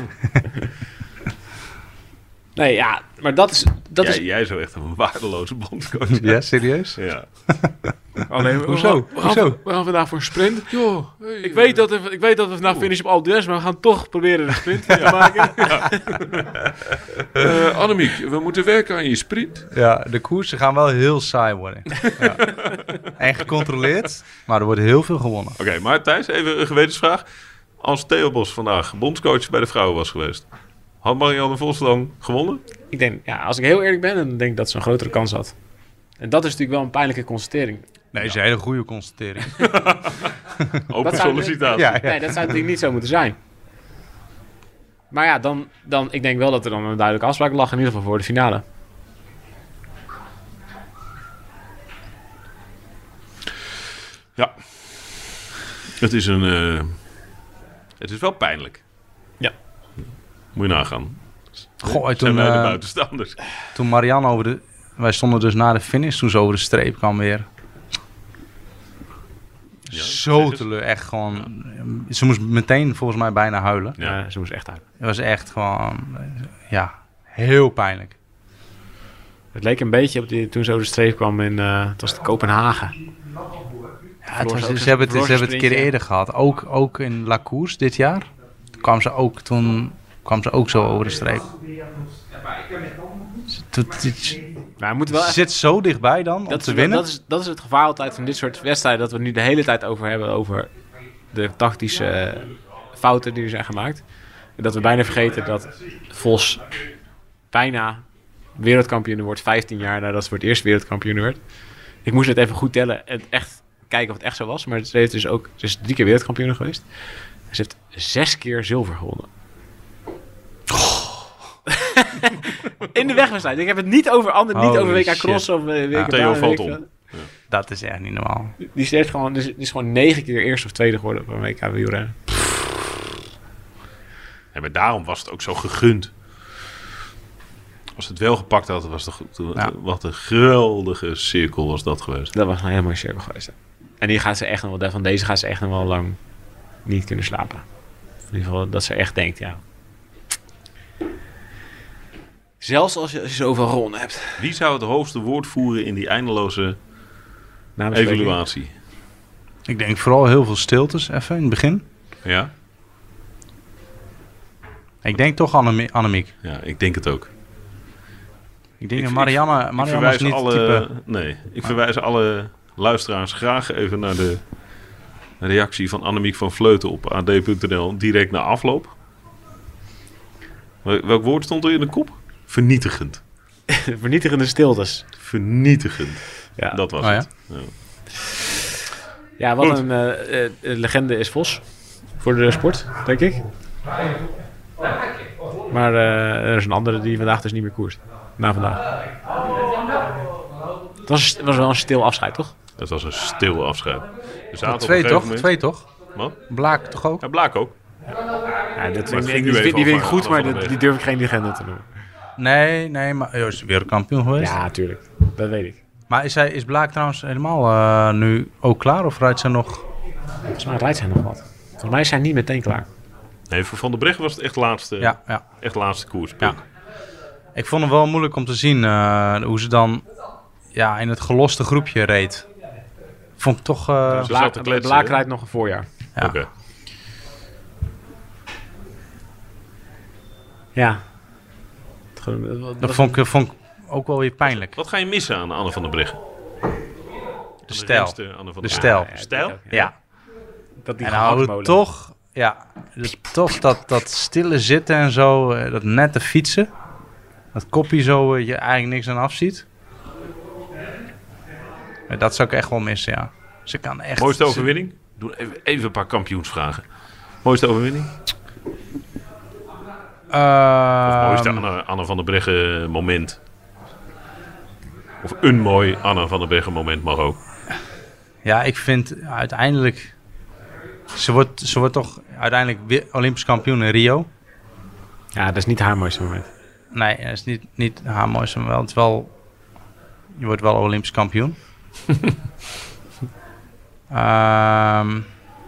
Nee, ja, maar dat is... Dat jij, is jij zou echt een waardeloze bondscoach zijn. Ja, serieus? Ja. alleen, Hoezo? We gaan, Hoezo? we gaan vandaag voor een sprint. Ik weet dat we, ik weet dat we vandaag finishen op Alpe d'Huez, maar we gaan toch proberen een sprint te maken. Uh, Annemiek, we moeten werken aan je sprint. Ja, de koersen gaan wel heel saai worden. Ja. En gecontroleerd, maar er wordt heel veel gewonnen. Oké, okay, maar Thijs, even een gewetensvraag. Als Theo Bos vandaag bondscoach bij de vrouwen was geweest, had Marianne Vos dan gewonnen? Ik denk, ja, als ik heel eerlijk ben, dan denk ik dat ze een grotere kans had. En dat is natuurlijk wel een pijnlijke constatering. Nee, dat is een hele goede constatering. Open Dat zou- sollicitatie. Ja, ja. Nee, dat zou natuurlijk niet zo moeten zijn. Maar ja, dan, dan, ik denk wel dat er dan een duidelijke afspraak lag, in ieder geval voor de finale. Ja. Het is een, uh, Het is wel pijnlijk. Ja. Moet je nagaan. Goh, Zijn toen, wij de uh, buitenstaanders. toen Marianne over de... Wij stonden dus na de finish, toen ze over de streep kwam weer. Ja, Zo zeg eens. teleur, echt gewoon... Ze moest meteen volgens mij bijna huilen. Ja. Ja, ze moest echt uit. Het was echt gewoon... Ja, heel pijnlijk. Het leek een beetje op die, toen ze over de streep kwam in uh, het was de Kopenhagen. Ja, het was, ze ook ze hebben het, een ze hebben het een keer sprintje. eerder gehad. Ook, ook in La Course dit jaar. Toen kwam ze ook, toen kwam ze ook zo over de streep. Ze, doet iets- Maar we moeten wel ze echt, zit zo dichtbij dan om dat, te is, winnen. dat, is, dat is het gevaar altijd van dit soort wedstrijden. Dat we het nu de hele tijd over hebben. Over de tactische uh, fouten die er zijn gemaakt. En dat we bijna vergeten dat Vos bijna wereldkampioen wordt. vijftien jaar nadat ze voor het eerst wereldkampioen werd. Ik moest het even goed tellen en echt kijken of het echt zo was. Maar ze heeft dus ook, ze is drie keer wereldkampioen geweest. Ze heeft zes keer zilver gewonnen. In de wegwedstrijd. Ik heb het niet over andere, niet Holy over W K shit. Cross of uh, W K Ja. Theo Baan, valt weet ik om. veel. Dat is echt niet normaal. Die heeft gewoon, dus, die is gewoon negen keer eerste of tweede geworden op een W K wielrennen. Ja, maar daarom was het ook zo gegund. Als ze het wel gepakt hadden, was het goed. Ja. Wat een geweldige cirkel was dat geweest. Dat was een heel mooi cirkel geweest. Hè. En die gaat ze echt nog wel, van deze gaat ze echt nog wel lang niet kunnen slapen. In ieder geval dat ze echt denkt, ja. Zelfs als je, als je zoveel gewonnen hebt. Wie zou het hoogste woord voeren in die eindeloze Namensbespreking. evaluatie? Ik denk vooral heel veel stiltes even in het begin. Ja? Ik denk toch Annemie- Annemiek. Ja, ik denk het ook. Ik denk Ik- dat Marianne, Ik Marianne is verwijs niet alle, het type... nee, ik verwijs alle luisteraars graag even naar de reactie van Annemiek van Vleuten op a d punt n l direct na afloop. Wel- Welk woord stond er in de kop? Vernietigend. Vernietigende stiltes. Vernietigend. Ja, Dat was Oh ja? het. Ja. ja wat Goed. een uh, uh, legende is Vos. Voor de sport, denk ik. Maar uh, er is een andere die vandaag dus niet meer koerst. Na vandaag. Het was, het was wel een stil afscheid, toch? Dat was een stil afscheid. Er zaten op Twee een gegeven toch? moment- Twee toch? Wat? Blaak toch ook? Ja, Blaak ook. Ja, dat, het die, ging die, nu die, even die weet ik over goed, Anne maar van der dat- Breggen. die durf ik geen legende te noemen. Nee, nee, maar hij is wereldkampioen geweest. Ja, tuurlijk. Dat weet ik. Maar is, hij, is Blaak trouwens helemaal uh, nu ook klaar of rijdt ze nog? Volgens mij rijdt zij nog wat. Volgens mij is zij niet meteen klaar. Nee, voor Van der Breggen was het echt laatste, Ja, ja. echt laatste koers. Ja. Ik vond het wel moeilijk om te zien uh, hoe ze dan ja, in het geloste groepje reed. Vond ik toch... Uh, Ze zat Blaak, te kletsen, Blaak hè? rijdt nog een voorjaar. ja. Oké. Ja. Het gewoon- wat- Dat wat- vond ik, vond ik ook wel weer pijnlijk. Wat ga je missen aan Anne van der Breggen? De stijl. renster Anne van De der stijl. Ja, ja, Stijl? dat ook, Ja. Dat die En nou gehaktmolen. toch... Ja, de- toch dat, dat stille zitten en zo, uh, dat nette fietsen. Dat kopje zo uh, je eigenlijk niks aan afziet. Ja, dat zou ik echt wel missen, ja. Ze kan echt... Mooiste ze- overwinning? Doe even, even een paar kampioensvragen. Mooiste overwinning? Ehm, Of mooiste Anne, Anne van der Breggen moment? Of een mooi Anne van der Breggen moment mag ook. Ja, ik vind uiteindelijk... Ze wordt, ze wordt toch uiteindelijk weer Olympisch kampioen in Rio. Ja, dat is niet haar mooiste moment. Nee, dat is niet, niet haar mooiste, maar wel, het is wel... Je wordt wel Olympisch kampioen. Ehm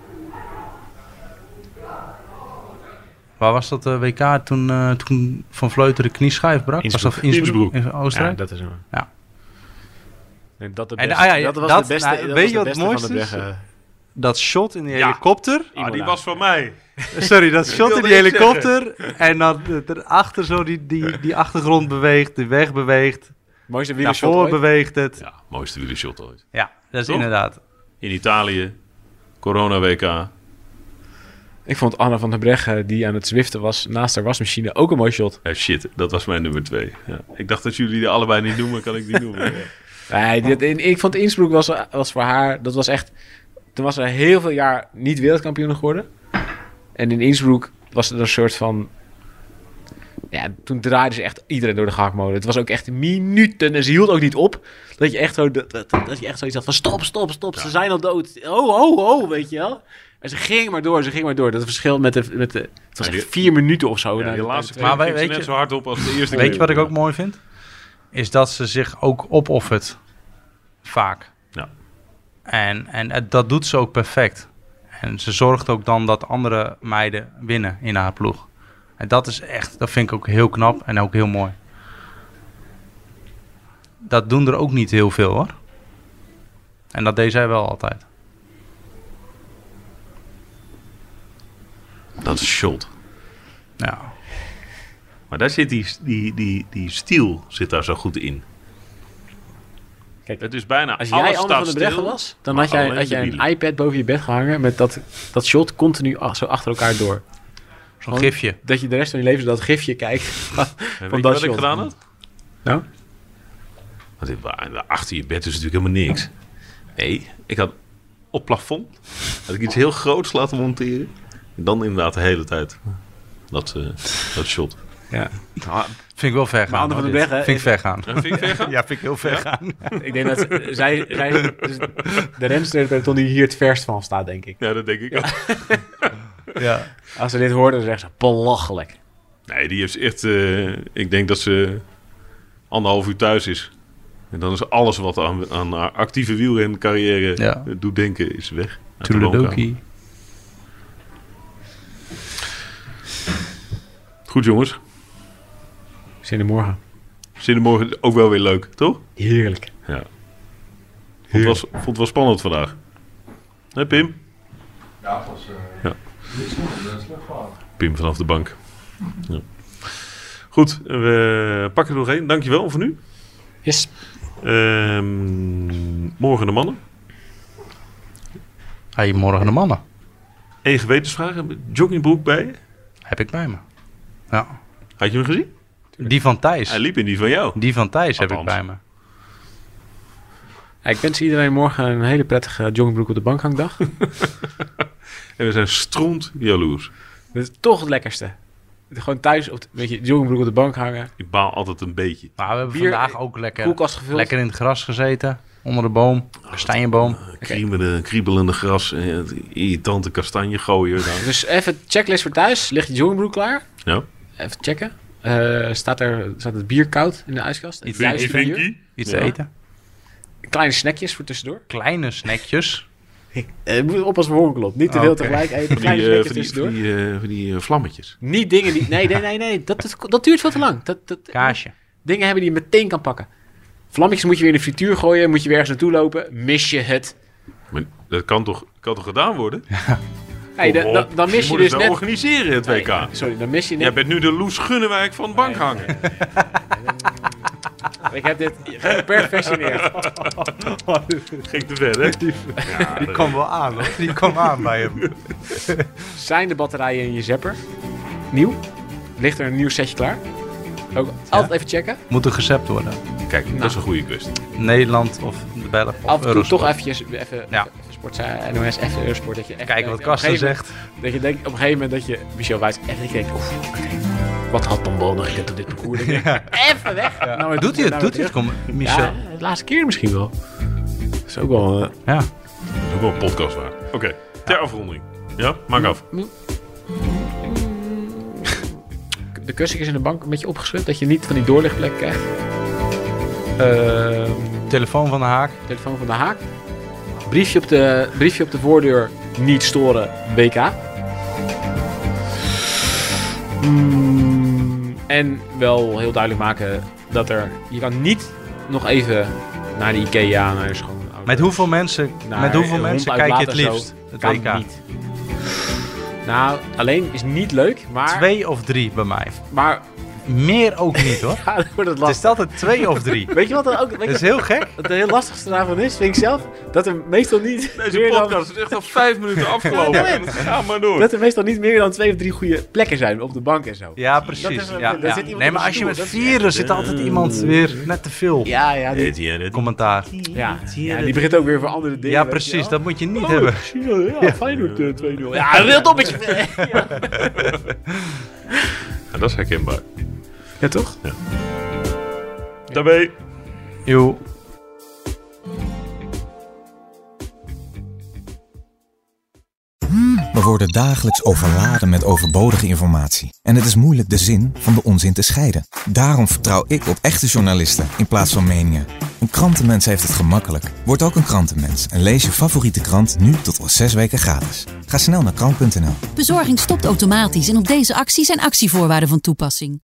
waar was dat uh, W K toen, uh, toen Van Vleuten de knieschijf brak? Was dat Innsbruck. Innsbruck? In Ja, Oostenrijk? dat is hem. Ja. En dat, de En, beste, ah ja, dat was dat- de beste, nou, dat weet was je de wat het beste mooiste van de is? Breggen. Dat shot in die Ja. helikopter. Ah, die was van mij. Sorry, dat shot in wilde die ik helikopter. En dan uh, erachter zo die, die, die achtergrond beweegt, de weg beweegt. Mooiste Naar wielershot voren ooit. beweegt het. Ja, mooiste wielershot ooit. Ja, dat is Toch? inderdaad. In Italië, corona-W K. Ik vond Anne van der Breggen, die aan het zwiften was naast haar wasmachine, ook een mooi shot. Eh, shit, dat was mijn nummer twee. Ja. Ik dacht dat jullie die allebei niet noemen, kan ik die noemen. Ja. Nee, dit, in, ik vond Innsbruck was, was voor haar, dat was echt... Toen was ze heel veel jaar niet wereldkampioen geworden. En in Innsbruck was het een soort van... Ja, toen draaide ze echt iedereen door de gehaktmolen. Het was ook echt minuten en ze hield ook niet op. Dat je echt, zo, dat, dat, dat je echt zoiets had van stop, stop, stop. Ja. Ze zijn al dood. Oh, oh, oh, weet je wel. En ze ging maar door, ze ging maar door. Dat verschil met de... Met de het was ja, die, echt vier minuten of zo. Ja, die laatste keer maar ging ze net zo hard op als de eerste keer. Weet je wat ik ook mooi vind? Is dat ze zich ook opoffert. Vaak. Ja. En, en dat doet ze ook perfect. En ze zorgt ook dan dat andere meiden winnen in haar ploeg. En dat is echt, dat vind ik ook heel knap en ook heel mooi. Dat doen er ook niet heel veel hoor. En dat deed zij wel altijd. Dat is shot. Ja. Maar daar zit die, die, die, die stiel zit daar zo goed in. Kijk, het is bijna als jij Anne van der Breggen was, dan had jij, had jij een iPad boven je bed gehangen met dat, dat shot continu zo achter elkaar door. Zo'n Gewoon, gifje. Dat je de rest van je leven dat gifje kijkt. Van, ja, van dat wat shot. Ik gedaan had? Nou? Want achter je bed is natuurlijk helemaal niks. Nee, ik had op plafond had ik iets heel groots laten monteren. En dan inderdaad de hele tijd dat, uh, dat shot. Ja. Nou, vind ik wel ver gaan. Maar Anne van der Breggen... Vind ik ver gaan. Ja, vind ik ver gaan? Ja, vind ik heel ver ja? gaan. Ik denk dat zij, zij dus de renster die hier het verst van staat, denk ik. Ja, dat denk ik ja. ook. Ja. Als ze dit hoort, dan zegt ze belachelijk. Nee, die heeft echt... Uh, ik denk dat ze anderhalf uur thuis is. En dan is alles wat aan, aan haar actieve wielrencarrière ja. doet denken, is weg. Toedeledokie. Goed jongens. Zin in de morgen. Zin in de morgen ook wel weer leuk, toch? Heerlijk. Ja. Vond het wel, vond het wel spannend vandaag. Hé Pim? Ja, het was... Uh, ja. Pim vanaf de bank. Ja. Goed, we pakken er nog één. Dankjewel voor nu. Yes. Um, morgen de mannen. Hey, morgen de mannen. Eén gewetensvraag. Joggingbroek bij je? Heb ik bij me. Ja. Had je hem gezien? Die van Thijs. Hij liep in die van jou. Die van Thijs Althans. Heb ik bij me. Ja, ik wens iedereen morgen een hele prettige joggingbroek op de bankhangdag. En we zijn stront jaloers. Dat is toch het lekkerste. Gewoon thuis op, weet je, joggingbroek op de bank hangen. Ik baal altijd een beetje. Maar we hebben Bier, vandaag ook lekker, koelkast gevuld. lekker in het gras gezeten. Onder de boom. Kastanjeboom. Uh, kriebelende, kriebelende gras. En het irritante kastanje gooien. Dus even checklist voor thuis. Ligt je joggingbroek klaar? Ja. Even checken. Uh, staat, er, staat het bier koud in de ijskast? Iets, Iets, iets te ja. eten. Kleine snackjes voor tussendoor. Kleine snackjes. Ik uh, moet oppassen voor honklopt. Niet te veel okay. tegelijk eten. Kleine die, uh, snackjes van die, tussendoor. Van die, uh, van die uh, vlammetjes. Niet dingen die... Nee, nee, nee. nee. Dat, dat, dat duurt veel te lang. Dat, dat, Kaasje. Dingen hebben die je meteen kan pakken. Vlammetjes moet je weer in de frituur gooien. Moet je weer ergens naartoe lopen. Mis je het. Maar dat kan toch, kan toch gedaan worden? Ja. Hey, da, da, dan mis je, je dus net... organiseren het W K. Nee, sorry, dan mis je net... Jij bent nu de Loes Gunnewijk van bank hangen. Ik heb dit geperfectioneerd. Ging te ver, hè? Die, ja, die kwam wel aan, hoor. Die kwam aan bij hem. Zijn de batterijen in je zapper nieuw? Ligt er een nieuw setje klaar? Ook ja. altijd even checken. Moet er gecept worden. Kijk, nou. dat is een goede kwestie. Nederland of de Belg of af en toe toch eventjes, even, ja. even sport, N O S, even Eurosport. Dat je even kijken wat Karsten zegt. Dat je denkt op een gegeven moment dat je Michel Wuits echt denkt, oef, okay, wat had dan wel nog gezet op dit parcours? Ja. Even weg. Ja. Nou, doet hij het? Nou, doet hij het? Kom, Michel. Ja, de laatste keer misschien wel. Dat is ook wel... Uh, ja. Dat is ook wel een podcast waard. Oké, okay. ter ja. afronding. Ja, maak af. De kussentjes in de bank een beetje opgeschud, dat je niet van die doorlichtplek krijgt. Uh, telefoon van de haak. Telefoon van de haak. Briefje op de, briefje op de voordeur. Niet storen. B K. Mm, en wel heel duidelijk maken dat er... Je kan niet nog even naar de Ikea, naar je schoonouders. Met hoeveel mensen, met hoeveel mensen kijk je het liefst? Het kan W K? Niet. Nou, alleen is niet leuk, maar... Twee of drie bij mij. Maar... Meer ook niet, hoor. Ja, dan wordt het lastig. Het is altijd twee of drie. Weet je wat er ook... Weet dat is heel gek. Wat het heel lastigste daarvan is, vind ik zelf, dat er meestal niet... Deze podcast dan, is echt al vijf minuten afgelopen. Ja, ga maar door. Dat er meestal niet meer dan twee of drie goede plekken zijn op de bank en zo. Ja, precies. Dat is, ja, dat ja. Zit nee, maar als je met vieren zit altijd iemand weer net te veel. Ja, ja. Die... Commentaar. Ja, ja, die begint ook weer voor andere dingen. Ja, precies. Dat moet je niet oh, hebben. Ja, ja. Feyenoord uh, twee nul. Ja, een heel toppetje. Ja, dat is herkenbaar. Ja, toch? Ja. Daarbij. Jo. We worden dagelijks overladen met overbodige informatie. En het is moeilijk de zin van de onzin te scheiden. Daarom vertrouw ik op echte journalisten in plaats van meningen. Een krantenmens heeft het gemakkelijk. Word ook een krantenmens en lees je favoriete krant nu tot al zes weken gratis. Ga snel naar krant punt n l. Bezorging stopt automatisch en op deze actie zijn actievoorwaarden van toepassing.